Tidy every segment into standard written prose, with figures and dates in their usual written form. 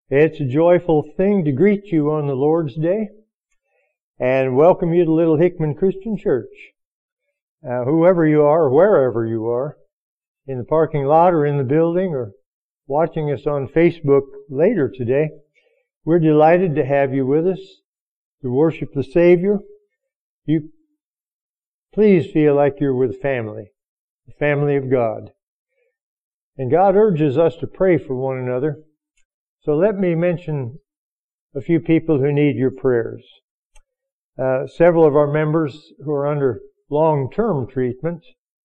It's a joyful thing to greet you on the Lord's Day and welcome you to Little Hickman Christian Church. Whoever you are, wherever you are, in the parking lot or in the building or watching us on Facebook later today, we're delighted to have you with us to worship the Savior. You please feel like you're with family, the family of God. And God urges us to pray for one another. So let me mention a few people who need your prayers. Several of our members who are under long-term treatment.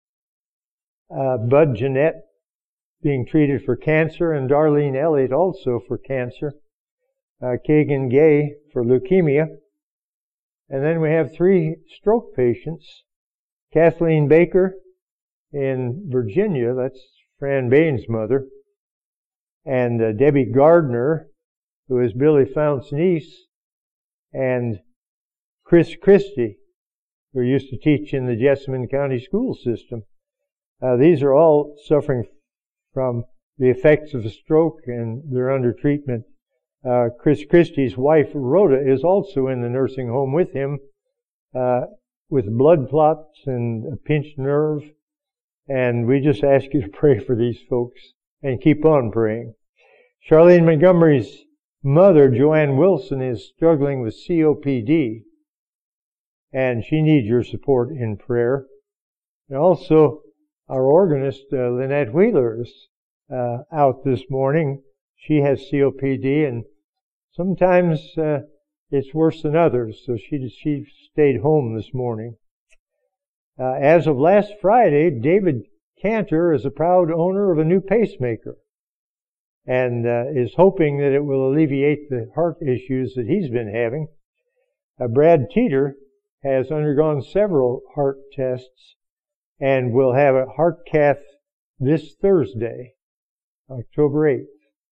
Bud Jeanette being treated for cancer, and Darlene Elliott also for cancer. Kagan Gay for leukemia. And then we have 3 stroke patients. Kathleen Baker in Virginia, that's Fran Bain's mother. And Debbie Gardner, who is Billy Fount's niece, and Chris Christie, who used to teach in the Jessamine County school system. These are all suffering from the effects of a stroke, and they're under treatment. Chris Christie's wife, Rhoda, is also in the nursing home with him, with blood clots and a pinched nerve. And we just ask you to pray for these folks and keep on praying. Charlene Montgomery's mother, Joanne Wilson, is struggling with COPD, and she needs your support in prayer. And also, our organist, Lynette Wheeler, is out this morning. She has COPD, and sometimes it's worse than others, so she stayed home this morning. As of last Friday, David Cantor is a proud owner of a new pacemaker and is hoping that it will alleviate the heart issues that he's been having. Brad Teeter has undergone several heart tests and will have a heart cath this Thursday, October 8th.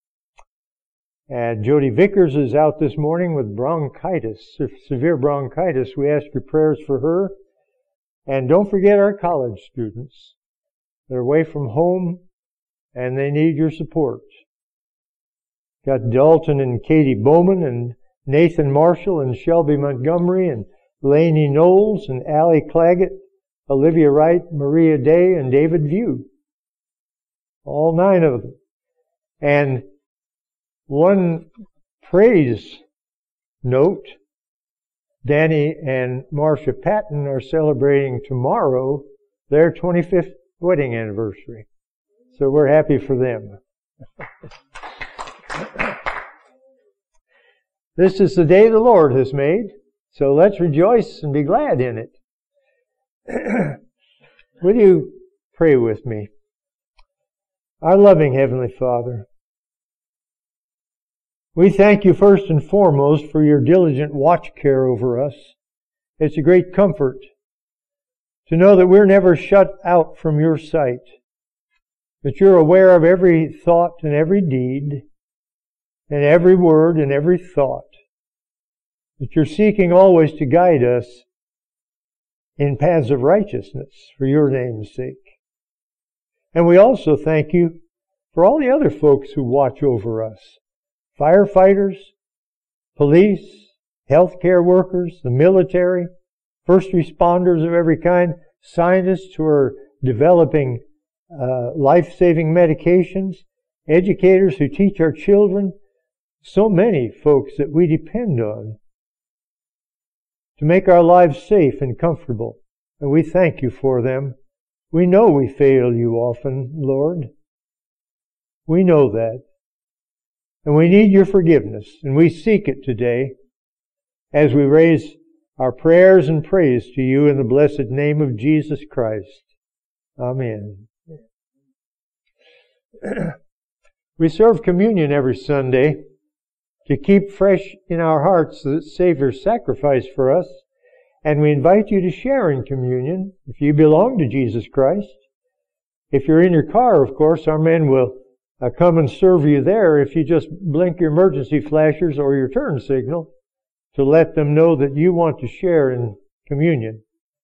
And Jody Vickers is out this morning with bronchitis, severe bronchitis. We ask your prayers for her. And don't forget our college students. They're away from home, and they need your support. Got Dalton and Katie Bowman, and Nathan Marshall, and Shelby Montgomery, and Lainey Knowles, and Allie Claggett, Olivia Wright, Maria Day, and David View. All 9 of them. And one praise note, Danny and Marcia Patton are celebrating tomorrow their 25th wedding anniversary. So we're happy for them. This is the day the Lord has made, so let's rejoice and be glad in it. Will you pray with me? Our loving Heavenly Father, we thank you first and foremost for your diligent watch care over us. It's a great comfort to know that we're never shut out from your sight, that you're aware of every thought and every deed, and every word and every thought, that you're seeking always to guide us in paths of righteousness for your name's sake. And we also thank you for all the other folks who watch over us. Firefighters, police, healthcare workers, the military, first responders of every kind, scientists who are developing life-saving medications, educators who teach our children, so many folks that we depend on to make our lives safe and comfortable. And we thank you for them. We know we fail you often, Lord. We know that. And we need your forgiveness, and we seek it today as we raise our prayers and praise to you in the blessed name of Jesus Christ. Amen. We serve communion every Sunday to keep fresh in our hearts the Savior's sacrifice for us, and we invite you to share in communion if you belong to Jesus Christ. If you're in your car, of course, our men will come and serve you there if you just blink your emergency flashers or your turn signal to let them know that you want to share in communion.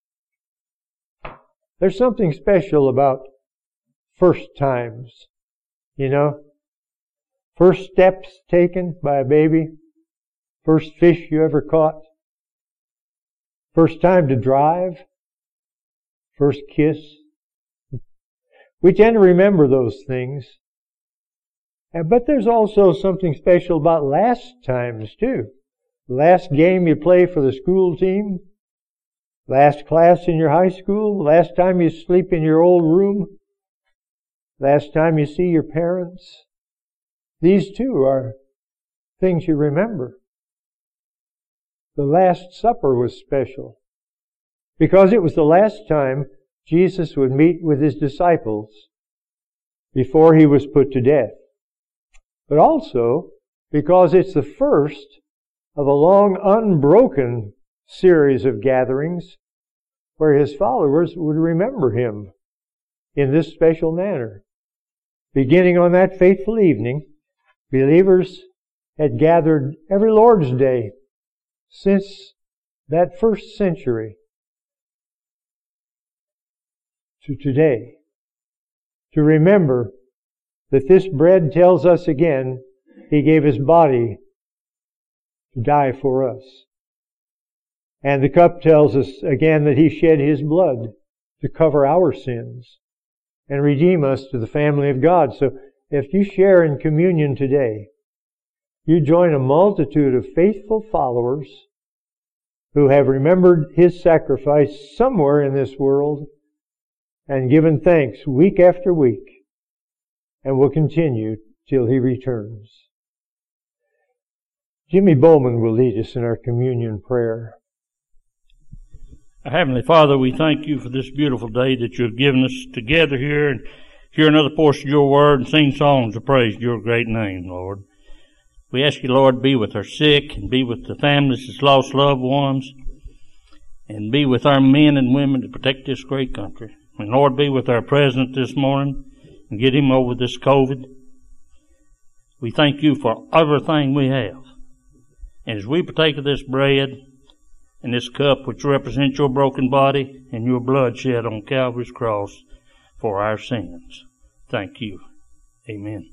There's something special about first times, you know. First steps taken by a baby. First fish you ever caught. First time to drive. First kiss. We tend to remember those things. But there's also something special about last times too. Last game you play for the school team. Last class in your high school. Last time you sleep in your old room. Last time you see your parents. These too are things you remember. The Last Supper was special because it was the last time Jesus would meet with His disciples before He was put to death. But also because it's the first of a long, unbroken series of gatherings where His followers would remember Him in this special manner. Beginning on that fateful evening, believers had gathered every Lord's Day since that first century to today, to remember that this bread tells us again He gave His body to die for us. And the cup tells us again that He shed His blood to cover our sins and redeem us to the family of God. So if you share in communion today, you join a multitude of faithful followers who have remembered His sacrifice somewhere in this world and given thanks week after week, and will continue till He returns. Jimmy Bowman will lead us in our communion prayer. Our Heavenly Father, we thank You for this beautiful day that You have given us to gather here and hear another portion of Your Word and sing songs of praise to Your great name, Lord. We ask You, Lord, be with our sick and be with the families that's lost loved ones and be with our men and women to protect this great country. And Lord, be with our President this morning and get him over this COVID. We thank You for everything we have. And as we partake of this bread and this cup which represents Your broken body and Your blood shed on Calvary's cross for our sins, thank You. Amen.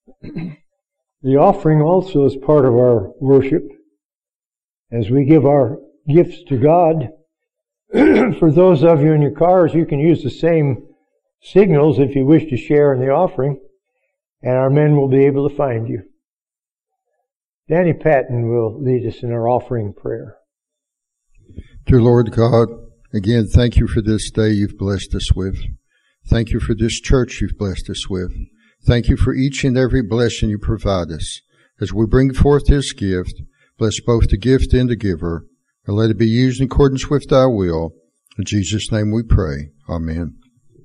The offering also is part of our worship as we give our gifts to God. For those of you in your cars, you can use the same signals if you wish to share in the offering, and our men will be able to find you. Danny Patton will lead us in our offering prayer. Dear Lord God, again, thank you for this day you've blessed us with. Thank you for this church you've blessed us with. Thank you for each and every blessing you provide us. As we bring forth this gift, bless both the gift and the giver, and let it be used in accordance with thy will. In Jesus' name we pray. Amen.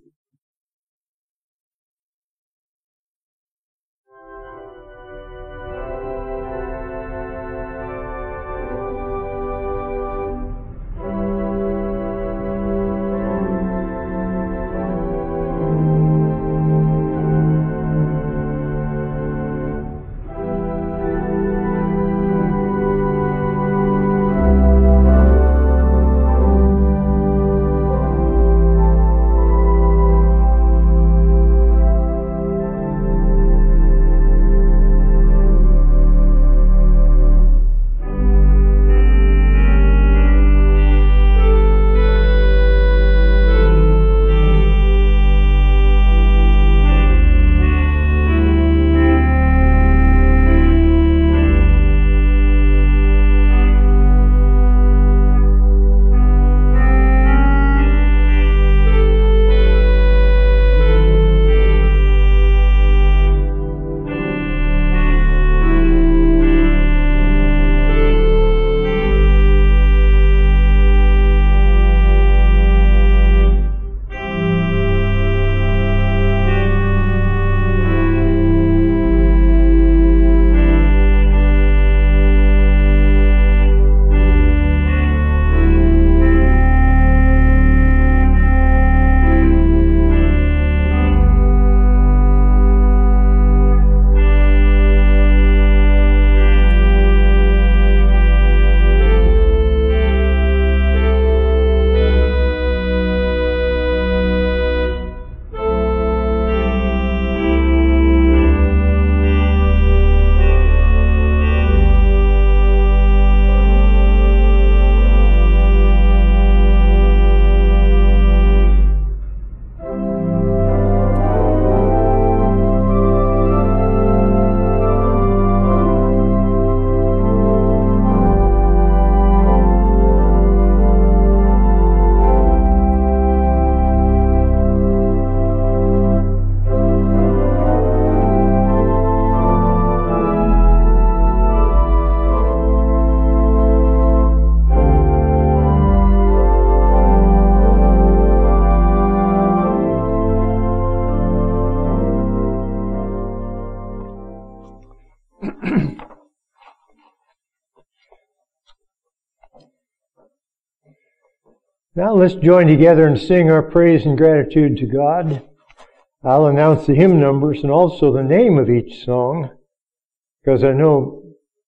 Now let's join together and sing our praise and gratitude to God. I'll announce the hymn numbers and also the name of each song, because I know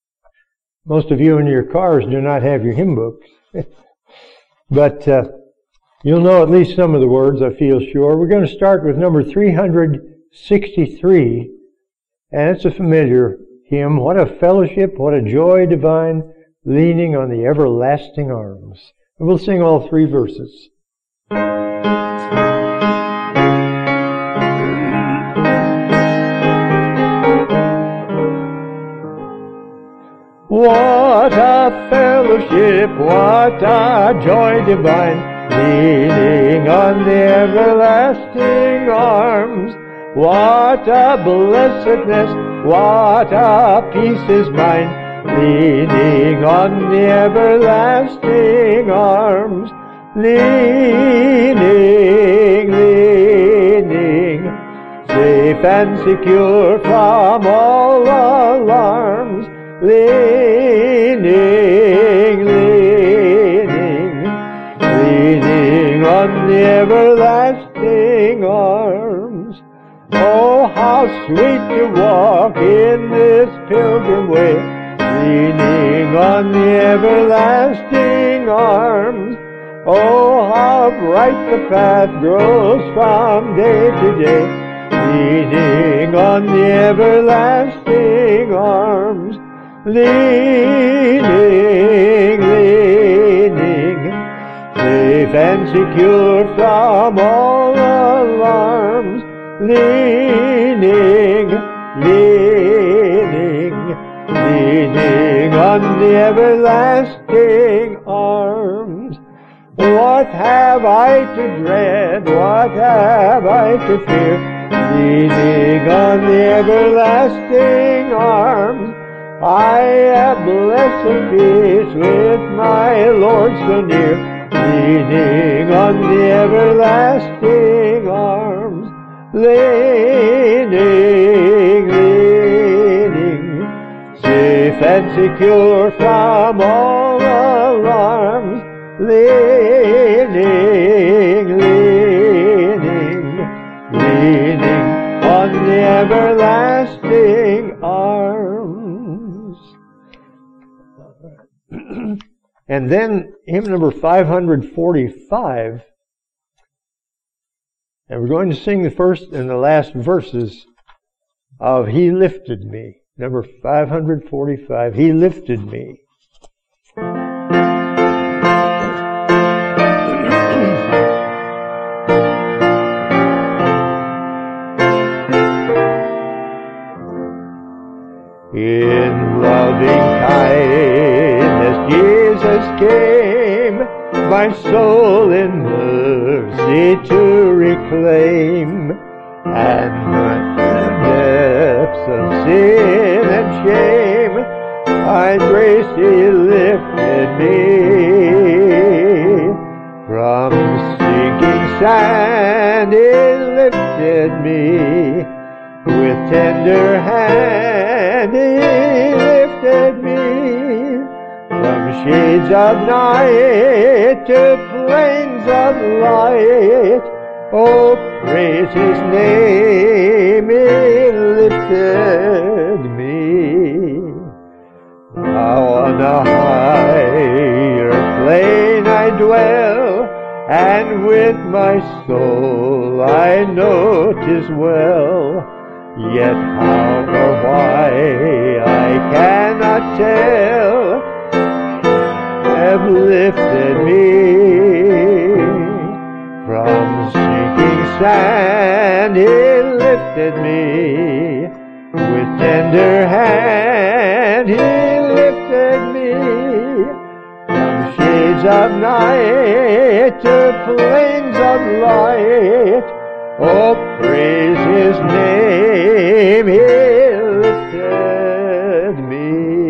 most of you in your cars do not have your hymn books. But you'll know at least some of the words, I feel sure. We're going to start with number 363, and it's a familiar hymn. What a fellowship, what a joy divine, leaning on the everlasting arms. And we'll sing all three verses. What a fellowship, what a joy divine, leaning on the everlasting arms. What a blessedness, what a peace is mine, leaning on the everlasting arms. Leaning, leaning, safe and secure from all alarms. Leaning, leaning, leaning on the everlasting arms. Oh, how sweet to walk in this pilgrim way, leaning on the everlasting arms. Oh, how bright the path grows from day to day, leaning on the everlasting arms, leaning, safe and secure from all alarms, leaning on the everlasting arms. What have I to dread? What have I to fear? Leaning on the everlasting arms, I have blessed peace with my Lord so near. Leaning on the everlasting arms, leaning, safe and secure from all alarms, leaning on the everlasting arms. And then hymn number 545, and we're going to sing the first and the last verses of He Lifted Me. Number 545, He Lifted Me. In loving kindness Jesus came, my soul in mercy to reclaim, and my depths of sin and shame, by grace He lifted me. From sinking sand He lifted me, with tender hand He lifted me, from shades of night to plains of light. Oh, praise His name, He lifted me. Now on a higher plane I dwell, and with my soul I know 'tis well. Yet how or why I cannot tell, have lifted me from sinking sand. He lifted me with tender hand. He lifted me from shades of night to plains of light. Oh, praise His name, He lifted me.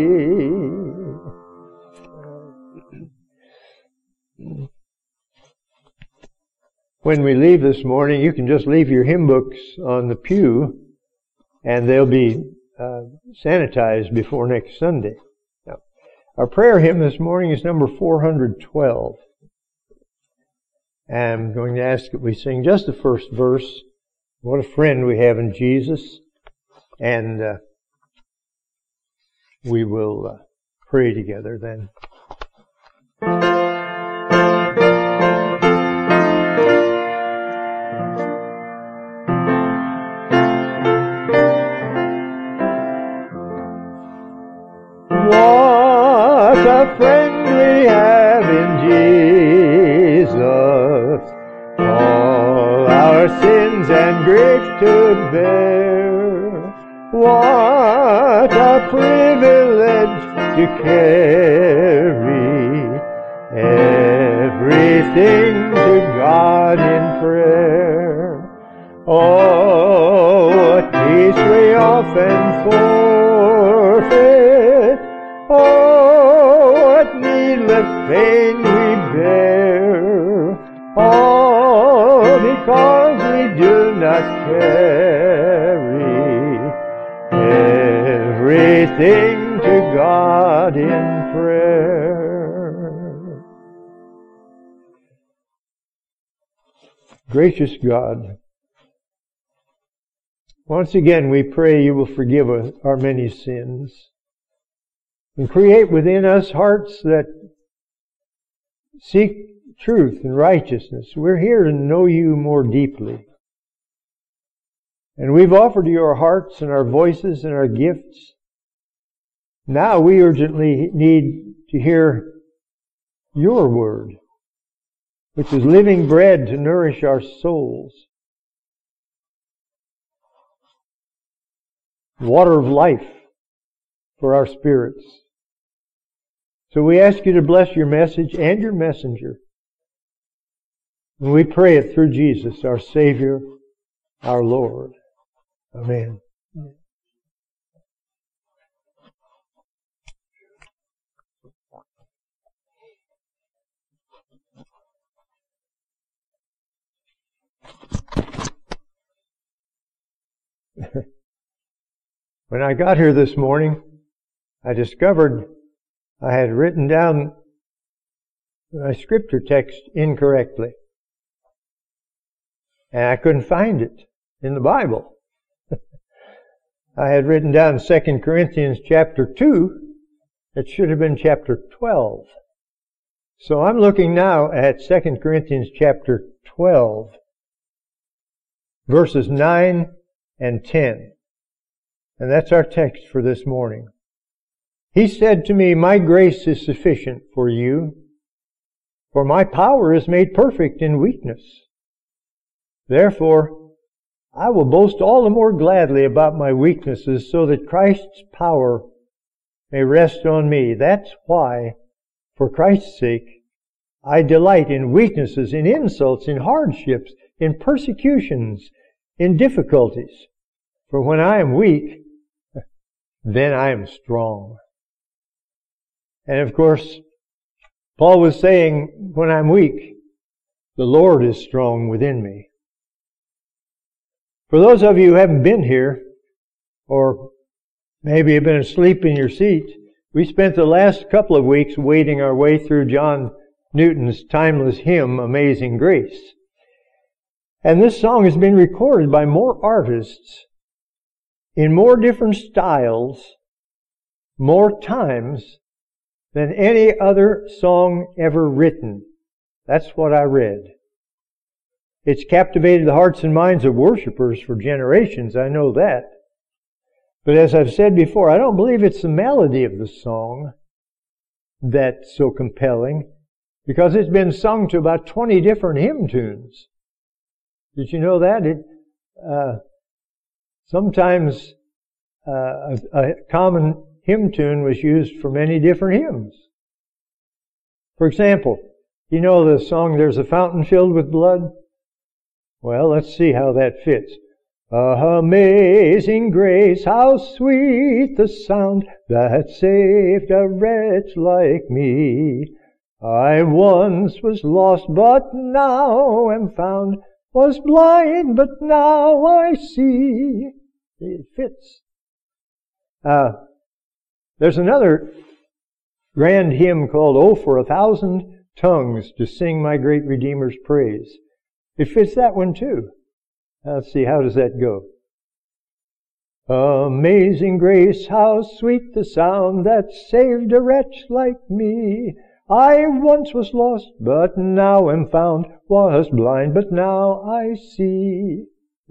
When we leave this morning, you can just leave your hymn books on the pew, and they'll be sanitized before next Sunday. Now, our prayer hymn this morning is number 412. I'm going to ask that we sing just the first verse. What a friend we have in Jesus. And we will pray together then. What a friend we have in Jesus, all our sins and grief to bear. What a privilege to carry everything to God in prayer. Oh, what peace we often forfeit. Oh, what needless pain we bear, all because we do not carry everything to God in prayer. Gracious God, once again we pray you will forgive our many sins, and create within us hearts that seek truth and righteousness. We're here to know you more deeply. And we've offered you our hearts and our voices and our gifts. Now we urgently need to hear your word, which is living bread to nourish our souls. Water of life for our spirits. So we ask you to bless your message and your messenger. And we pray it through Jesus, our Savior, our Lord. Amen. When I got here this morning, I discovered I had written down my scripture text incorrectly. And I couldn't find it in the Bible. I had written down 2 Corinthians chapter 2. It should have been chapter 12. So I'm looking now at 2 Corinthians chapter 12, verses 9 and 10. And that's our text for this morning. He said to me, "My grace is sufficient for you, for my power is made perfect in weakness. Therefore, I will boast all the more gladly about my weaknesses, so that Christ's power may rest on me. That's why, for Christ's sake, I delight in weaknesses, in insults, in hardships, in persecutions, in difficulties. For when I am weak, then I am strong." And of course, Paul was saying, when I'm weak, the Lord is strong within me. For those of you who haven't been here, or maybe have been asleep in your seat, we spent the last couple of weeks wading our way through John Newton's timeless hymn, Amazing Grace. And this song has been recorded by more artists in more different styles, more times than any other song ever written. That's what I read. It's captivated the hearts and minds of worshipers for generations, I know that. But as I've said before, I don't believe it's the melody of the song that's so compelling, because it's been sung to about 20 different hymn tunes. Did you know that? Sometimes a common hymn tune was used for many different hymns. For example, you know the song, "There's a Fountain Filled with Blood"? Well, let's see how that fits. Amazing grace, how sweet the sound that saved a wretch like me. I once was lost, but now am found, was blind, but now I see. It fits. There's another grand hymn called, "Oh, for 1,000 tongues to sing my great Redeemer's praise." It fits that one too. Let's see, how does that go? Amazing grace, how sweet the sound that saved a wretch like me. I once was lost, but now am found, was blind, but now I see.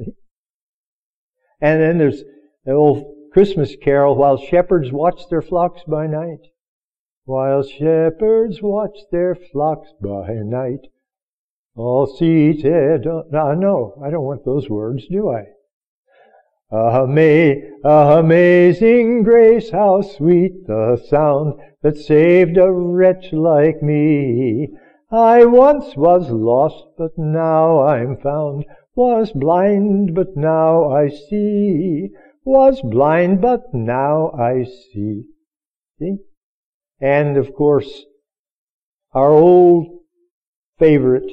And then there's the old Christmas carol, "While shepherds watch their flocks by night." While shepherds watch their flocks by night, all seated on... No, I don't want those words, do I? Amazing grace, how sweet the sound that saved a wretch like me. I once was lost, but now I'm found, was blind, but now I see. Was blind, but now I see. See? And of course, our old favorite,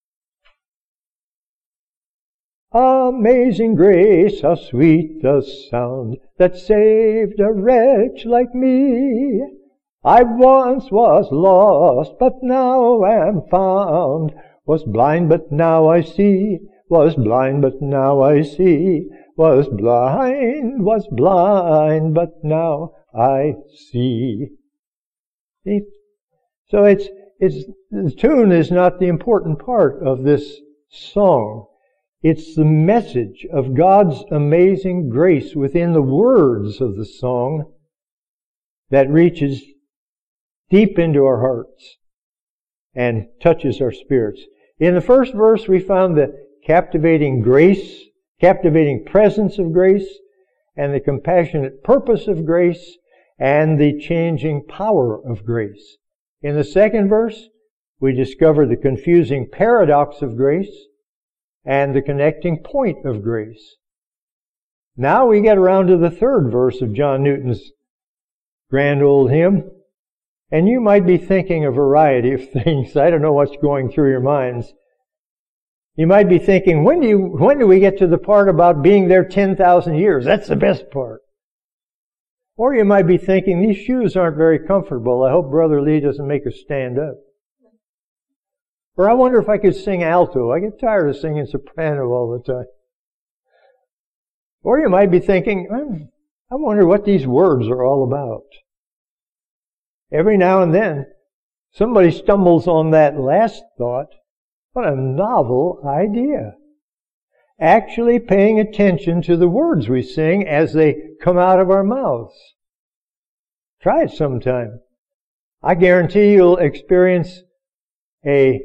"Amazing grace, how sweet the sound that saved a wretch like me. I once was lost, but now am found, was blind, but now I see. Was blind, but now I see. Was blind, but now I see." See? So the tune is not the important part of this song. It's the message of God's amazing grace within the words of the song that reaches deep into our hearts and touches our spirits. In the first verse, we found the captivating grace, captivating presence of grace, and the compassionate purpose of grace, and the changing power of grace. In the second verse, we discover the confusing paradox of grace and the connecting point of grace. Now we get around to the third verse of John Newton's grand old hymn, and you might be thinking a variety of things. I don't know what's going through your minds. You might be thinking, when do we get to the part about being there 10,000 years? That's the best part. Or you might be thinking, these shoes aren't very comfortable. I hope Brother Lee doesn't make us stand up. Or I wonder if I could sing alto. I get tired of singing soprano all the time. Or you might be thinking, I wonder what these words are all about. Every now and then, somebody stumbles on that last thought. What a novel idea. Actually paying attention to the words we sing as they come out of our mouths. Try it sometime. I guarantee you'll experience a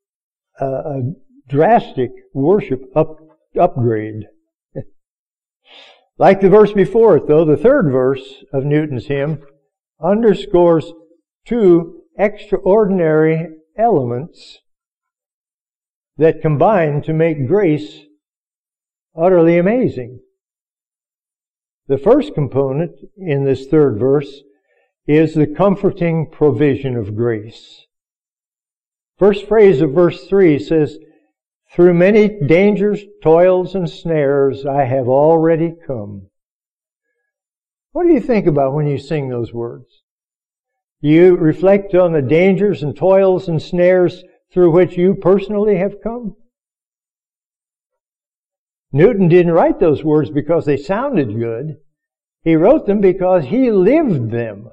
drastic worship upgrade. Like the verse before it, though, the third verse of Newton's hymn underscores two extraordinary elements that combine to make grace utterly amazing. The first component in this third verse is the comforting provision of grace. First phrase of verse 3 says, "Through many dangers, toils, and snares, I have already come." What do you think about when you sing those words? Do you reflect on the dangers and toils and snares through which you personally have come? Newton didn't write those words because they sounded good. He wrote them because he lived them.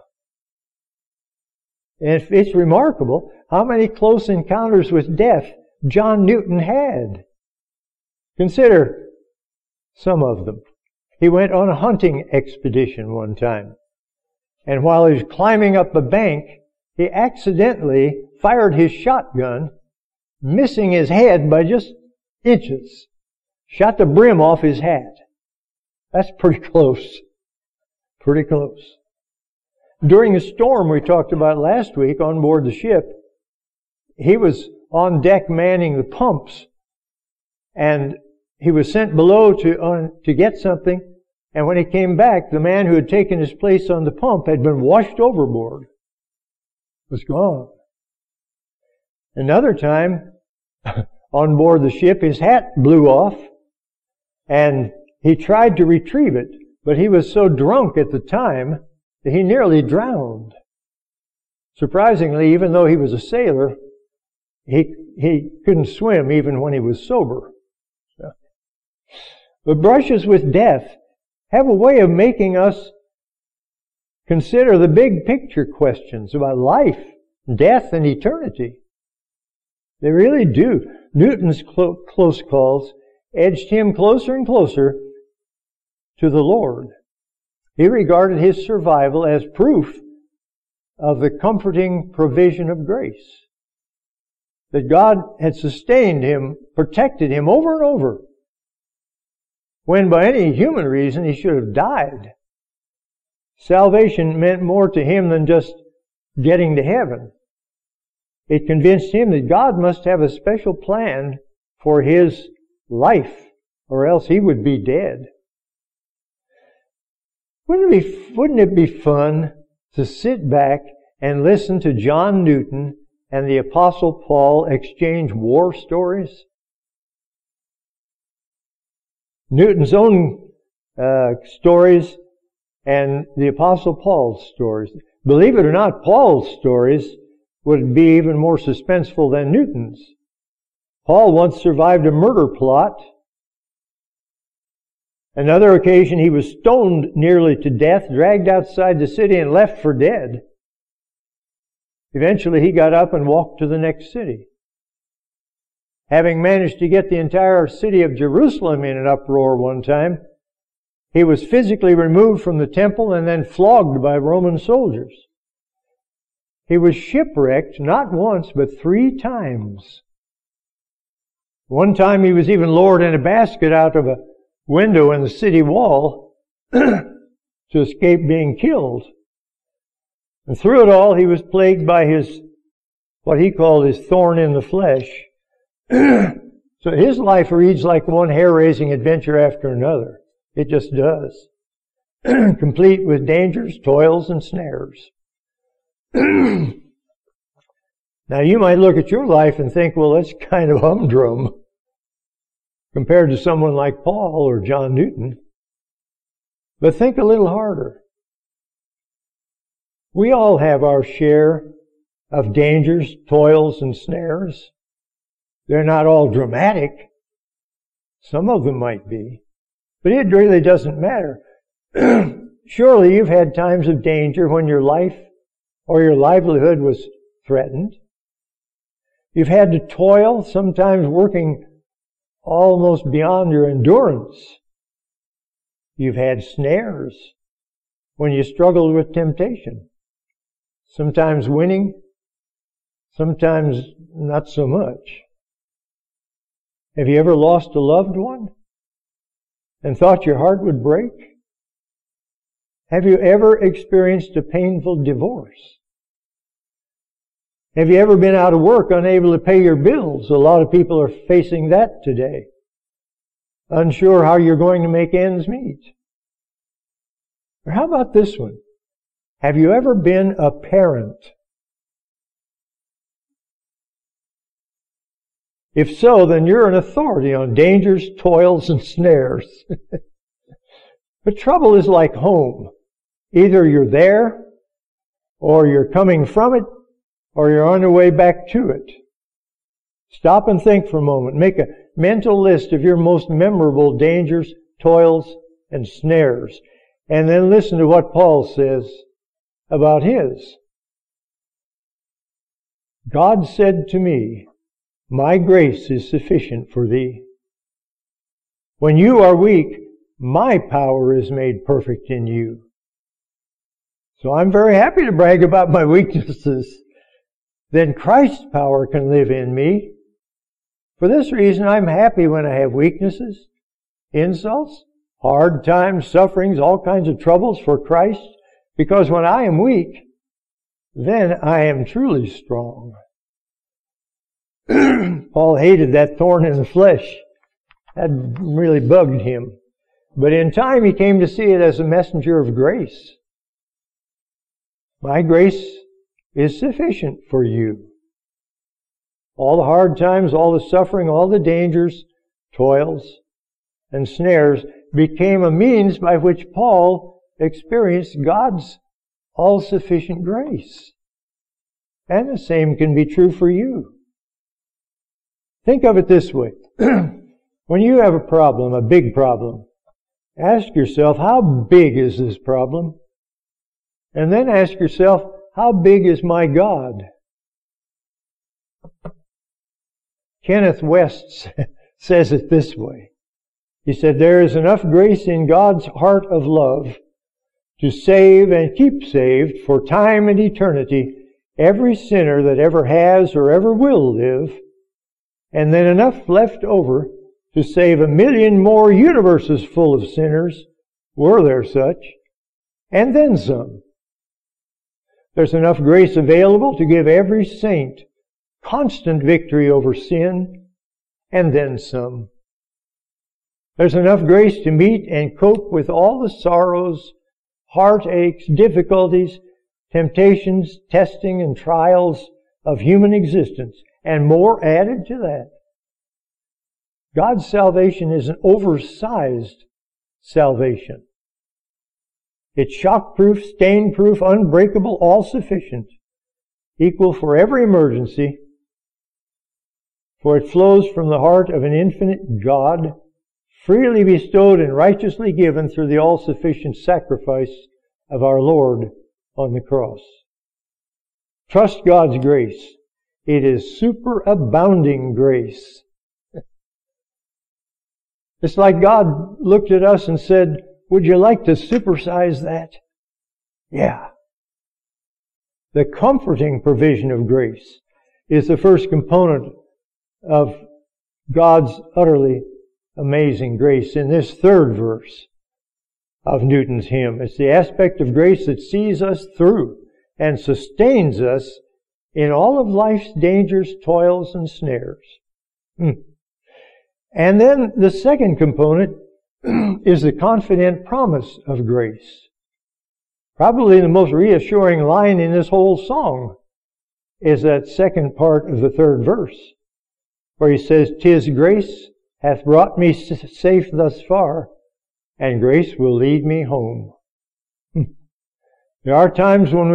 And it's remarkable how many close encounters with death John Newton had. Consider some of them. He went on a hunting expedition one time. And while he was climbing up a bank, he accidentally fired his shotgun, missing his head by just inches. Shot the brim off his hat. That's pretty close. Pretty close. During a storm we talked about last week on board the ship, he was on deck manning the pumps, and he was sent below to get something, and when he came back, the man who had taken his place on the pump had been washed overboard. Was gone. Another time, on board the ship, his hat blew off, and he tried to retrieve it, but he was so drunk at the time that he nearly drowned. Surprisingly, even though he was a sailor, he couldn't swim even when he was sober. But brushes with death have a way of making us consider the big picture questions about life, death, and eternity. They really do. Newton's close calls edged him closer and closer to the Lord. He regarded his survival as proof of the comforting provision of grace. That God had sustained him, protected him over and over, when by any human reason he should have died. Salvation meant more to him than just getting to heaven. It convinced him that God must have a special plan for his life, or else he would be dead. Wouldn't it be fun to sit back and listen to John Newton and the Apostle Paul exchange war stories? Newton's own stories and the Apostle Paul's stories. Believe it or not, Paul's stories would be even more suspenseful than Newton's. Paul once survived a murder plot. Another occasion he was stoned nearly to death, dragged outside the city and left for dead. Eventually he got up and walked to the next city. having managed to get the entire city of Jerusalem in an uproar one time, he was physically removed from the temple and then flogged by Roman soldiers. He was shipwrecked not once, but 3 times. One time he was even lowered in a basket out of a window in the city wall to escape being killed. And through it all, he was plagued by what he called his thorn in the flesh. So his life reads like one hair-raising adventure after another. It just does. Complete with dangers, toils, and snares. Now you might look at your life and think, well, that's kind of humdrum compared to someone like Paul or John Newton. But think a little harder. We all have our share of dangers, toils, and snares. They're not all dramatic. Some of them might be. But it really doesn't matter. Surely you've had times of danger when your life or your livelihood was threatened. You've had to toil, sometimes working almost beyond your endurance. You've had snares when you struggled with temptation. Sometimes winning, sometimes not so much. Have you ever lost a loved one and thought your heart would break? Have you ever experienced a painful divorce? Have you ever been out of work, unable to pay your bills? A lot of people are facing that today. Unsure how you're going to make ends meet. Or how about this one? Have you ever been a parent? If so, then you're an authority on dangers, toils, and snares. But trouble is like home. Either you're there, or you're coming from it, or you're on your way back to it. Stop and think for a moment. Make a mental list of your most memorable dangers, toils, and snares. And then listen to what Paul says about his. God said to me, my grace is sufficient for thee. When you are weak, my power is made perfect in you. So I'm very happy to brag about my weaknesses. Then Christ's power can live in me. For this reason, I'm happy when I have weaknesses, insults, hard times, sufferings, all kinds of troubles for Christ. Because when I am weak, then I am truly strong. Paul hated that thorn in the flesh. That really bugged him. But in time, he came to see it as a messenger of grace. My grace is sufficient for you. All the hard times, all the suffering, all the dangers, toils, and snares became a means by which Paul experienced God's all-sufficient grace. And the same can be true for you. Think of it this way. When you have a problem, a big problem, ask yourself, how big is this problem? And then ask yourself, how big is my God? Kenneth West says it this way. He said, there is enough grace in God's heart of love to save and keep saved for time and eternity every sinner that ever has or ever will live, and then enough left over to save 1,000,000 more universes full of sinners, were there such, and then some. There's enough grace available to give every saint constant victory over sin, and then some. There's enough grace to meet and cope with all the sorrows, heartaches, difficulties, temptations, testing, and trials of human existence, and more added to that. God's salvation is an oversized salvation. It's shock-proof, stain-proof, unbreakable, all-sufficient, equal for every emergency, for it flows from the heart of an infinite God, freely bestowed and righteously given through the all-sufficient sacrifice of our Lord on the cross. Trust God's grace. It is superabounding grace It's like God looked at us and said, would you like to supersize that? Yeah. The comforting provision of grace is the first component of God's utterly amazing grace in this third verse of Newton's hymn. It's the aspect of grace that sees us through and sustains us in all of life's dangers, toils, and snares. And then the second component is the confident promise of grace. Probably the most reassuring line in this whole song is that second part of the third verse, where he says, "'Tis grace hath brought me safe thus far, and grace will lead me home." There are times when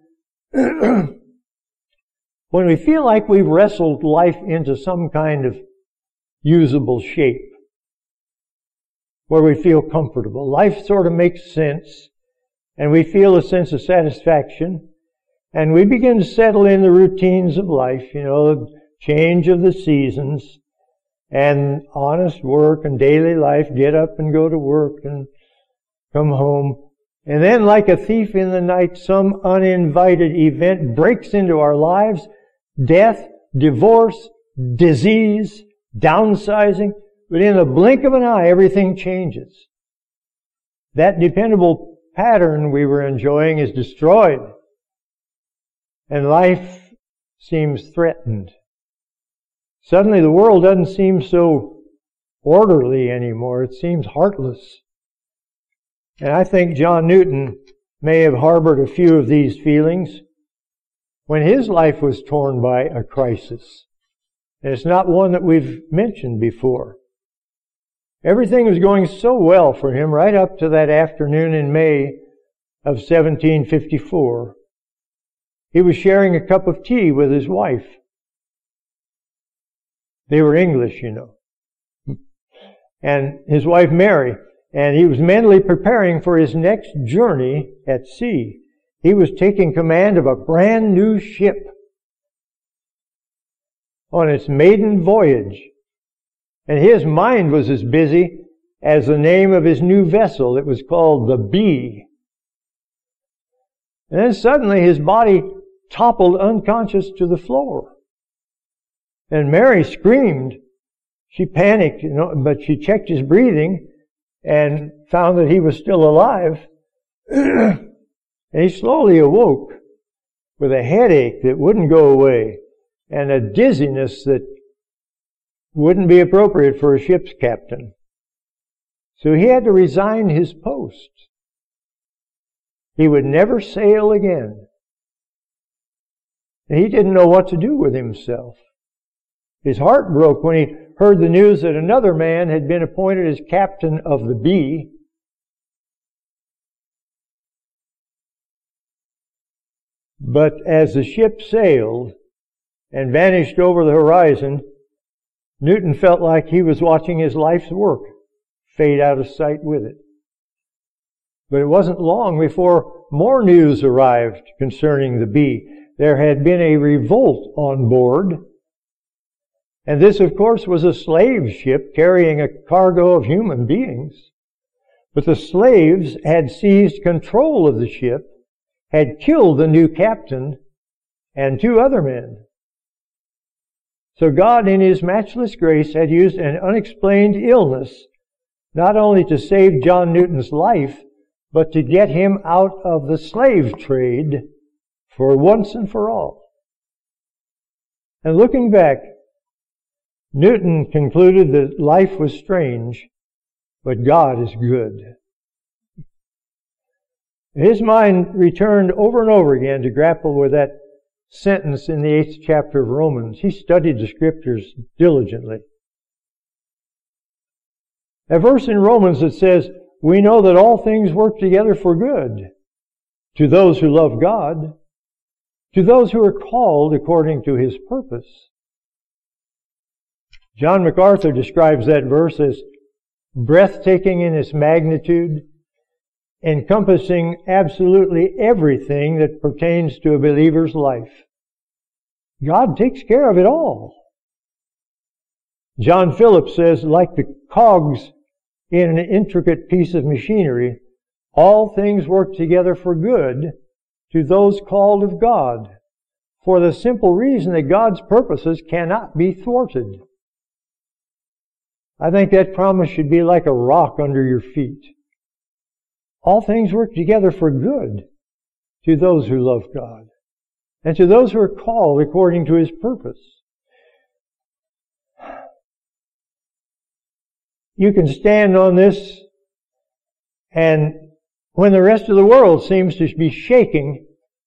we feel like we've wrestled life into some kind of usable shape, where we feel comfortable. Life sort of makes sense, and we feel a sense of satisfaction, and we begin to settle in the routines of life, the change of the seasons, and honest work and daily life, get up and go to work and come home. And then, like a thief in the night, some uninvited event breaks into our lives. Death, divorce, disease, downsizing. But in the blink of an eye, everything changes. That dependable pattern we were enjoying is destroyed. And life seems threatened. Suddenly the world doesn't seem so orderly anymore. It seems heartless. And I think John Newton may have harbored a few of these feelings when his life was torn by a crisis. And it's not one that we've mentioned before. Everything was going so well for him right up to that afternoon in May of 1754. He was sharing a cup of tea with his wife. They were English, and his wife Mary. And he was mentally preparing for his next journey at sea. He was taking command of a brand new ship on its maiden voyage. And his mind was as busy as the name of his new vessel. It was called the Bee. And then suddenly his body toppled unconscious to the floor. And Mary screamed. She panicked, but she checked his breathing and found that he was still alive. And he slowly awoke with a headache that wouldn't go away and a dizziness that wouldn't be appropriate for a ship's captain. So he had to resign his post. He would never sail again. And he didn't know what to do with himself. His heart broke when he heard the news that another man had been appointed as captain of the Bee. But as the ship sailed and vanished over the horizon, Newton felt like he was watching his life's work fade out of sight with it. But it wasn't long before more news arrived concerning the Bee. There had been a revolt on board. And this, of course, was a slave ship carrying a cargo of human beings. But the slaves had seized control of the ship, had killed the new captain and 2 other men. So God, in His matchless grace, had used an unexplained illness not only to save John Newton's life, but to get him out of the slave trade for once and for all. And looking back, Newton concluded that life was strange, but God is good. His mind returned over and over again to grapple with that sentence in the 8th chapter of Romans. He studied the Scriptures diligently. A verse in Romans that says, "We know that all things work together for good to those who love God, to those who are called according to His purpose." John MacArthur describes that verse as breathtaking in its magnitude, encompassing absolutely everything that pertains to a believer's life. God takes care of it all. John Phillips says, like the cogs in an intricate piece of machinery, all things work together for good to those called of God, for the simple reason that God's purposes cannot be thwarted. I think that promise should be like a rock under your feet. All things work together for good to those who love God and to those who are called according to His purpose. You can stand on this, and when the rest of the world seems to be shaking,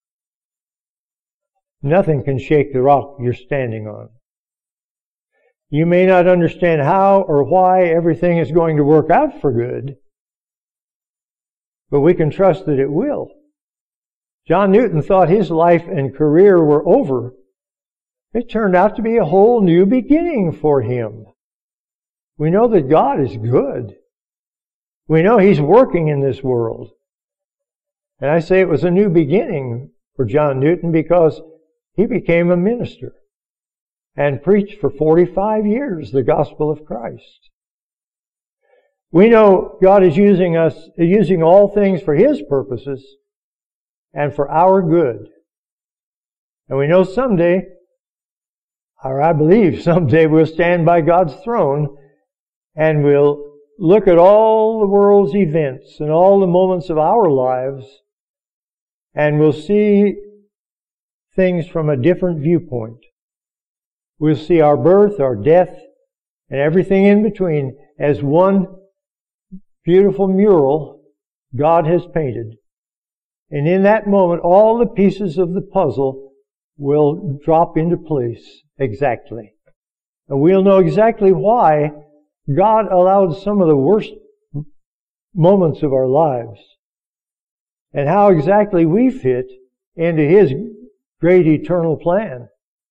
nothing can shake the rock you're standing on. You may not understand how or why everything is going to work out for good, but we can trust that it will. John Newton thought his life and career were over. It turned out to be a whole new beginning for him. We know that God is good. We know He's working in this world. And I say it was a new beginning for John Newton because he became a minister and preached for 45 years the gospel of Christ. We know God is using all things for His purposes and for our good. And we know someday, or I believe someday, we'll stand by God's throne and we'll look at all the world's events and all the moments of our lives, and we'll see things from a different viewpoint. We'll see our birth, our death, and everything in between as one beautiful mural God has painted. And in that moment, all the pieces of the puzzle will drop into place exactly. And we'll know exactly why God allowed some of the worst moments of our lives and how exactly we fit into His great eternal plan.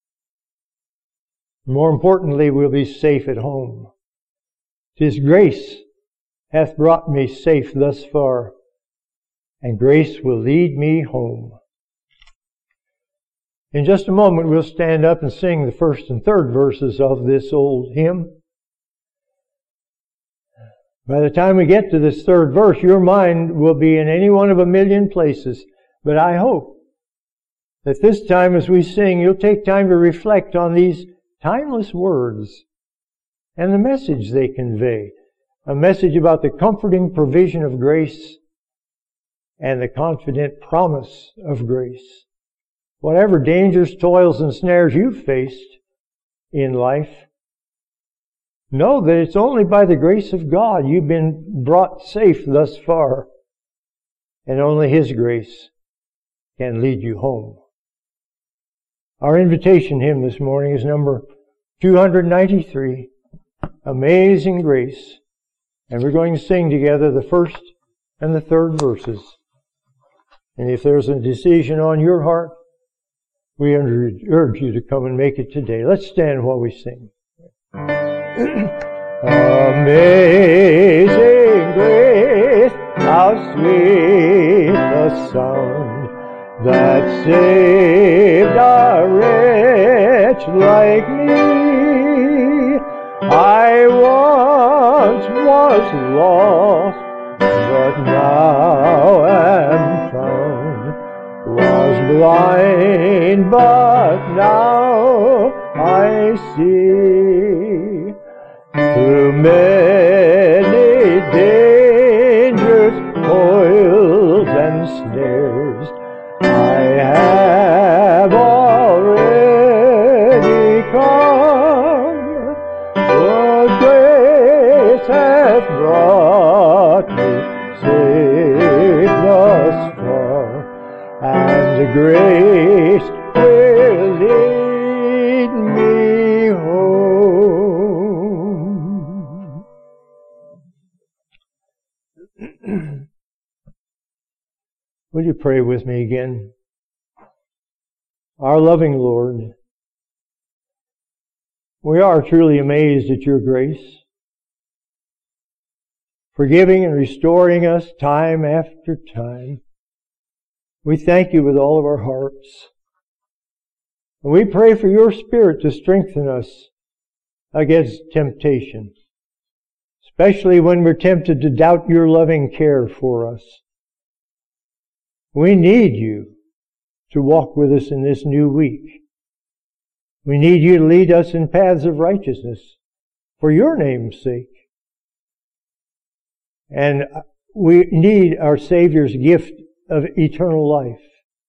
More importantly, we'll be safe at home. His grace hath brought me safe thus far, and grace will lead me home. In just a moment, we'll stand up and sing the first and third verses of this old hymn. By the time we get to this third verse, your mind will be in any one of a million places. But I hope that this time as we sing, you'll take time to reflect on these timeless words and the message they convey. A message about the comforting provision of grace and the confident promise of grace. Whatever dangers, toils, and snares you've faced in life, know that it's only by the grace of God you've been brought safe thus far, and only His grace can lead you home. Our invitation hymn this morning is number 293, Amazing Grace, and we're going to sing together the first and the third verses. And if there's a decision on your heart, we urge you to come and make it today. Let's stand while we sing. Amazing grace, how sweet the sound that saved a wretch like me. I once was lost, but now am found. Was blind, but now I see. Through many dangers, toils, and snares, I have already come. For grace hath brought me safe thus far, and grace will lead me home. Will you pray with me again? Our loving Lord, we are truly amazed at your grace, forgiving and restoring us time after time. We thank you with all of our hearts. And we pray for your Spirit to strengthen us against temptation, especially when we're tempted to doubt your loving care for us. We need you to walk with us in this new week. We need you to lead us in paths of righteousness for your name's sake. And we need our Savior's gift of eternal life.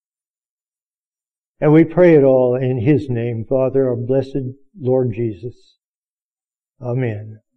And we pray it all in His name, Father, our blessed Lord Jesus. Amen.